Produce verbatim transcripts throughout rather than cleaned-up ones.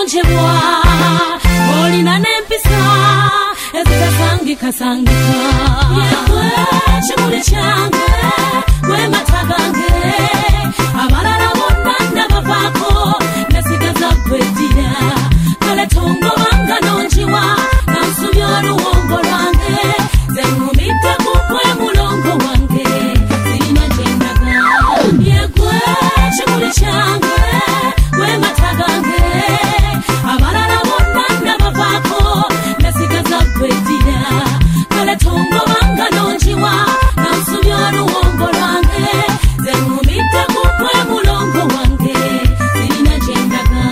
wagonjebwa olina n'empisa ezitasangika sangika yewe kimuli kyange gwe mata gange abalala bonna nabavaako nesigaza kwedira kale tongobanga nonjiwa nansubya oluwombo lwange zengumidde kugwe mulongo wange zirina gyendaga yegwe kimuli kyange gwe mata gange abalala bonna nabavaako nesigaza kwedira kale tongobanga nonjiwa nansubya oluwombo lwange zengumidde kugwe mulongo wange zirina gyendaga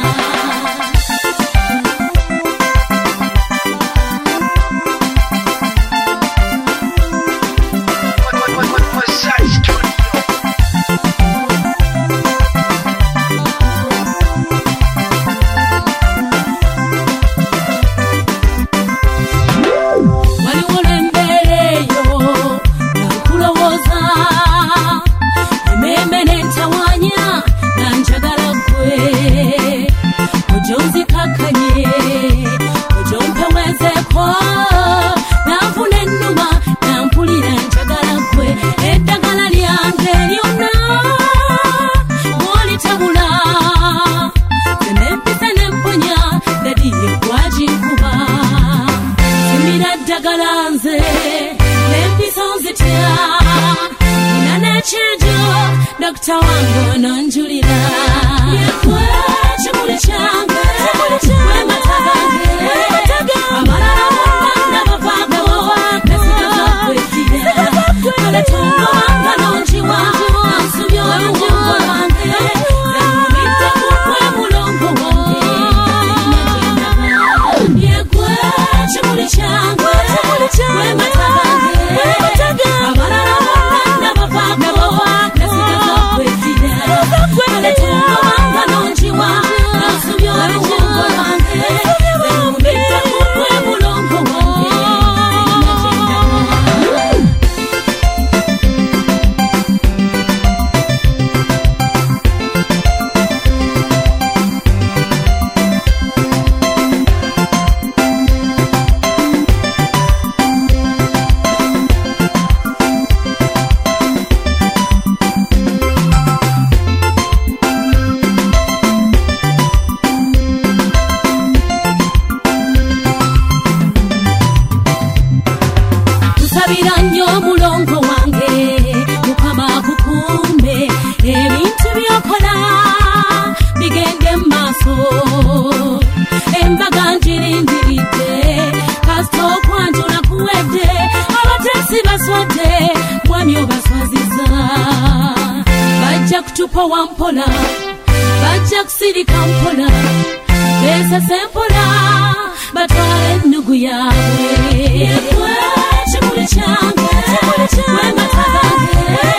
Dokta wangu nonjulira yekwe kimuli kyange gwe mata gange abalala bonna nabavaako nesigaza kwedira kale tongobanga nonjiwa nansubya oluwombo lwange zengumidde kugwe mulongo wange zirina gyendaga yekwe kimuli kyange gwe mata gange abalala bonna nabavaako kale tongobanga nonjiwa nansubya oluwombo lwange zengumidde kugwe mulongo wange mulongo wange mukama kukume ebintu byokola bigende maaso embaga njirindiridde kasita okwanjula kuwedde abatesi baswadde mwami obaswaziza bajja kutupa wampola bajja kusirika mpola besase mpola batwala ennugu yaabwe yekwe kimuli kyange gwe mata gange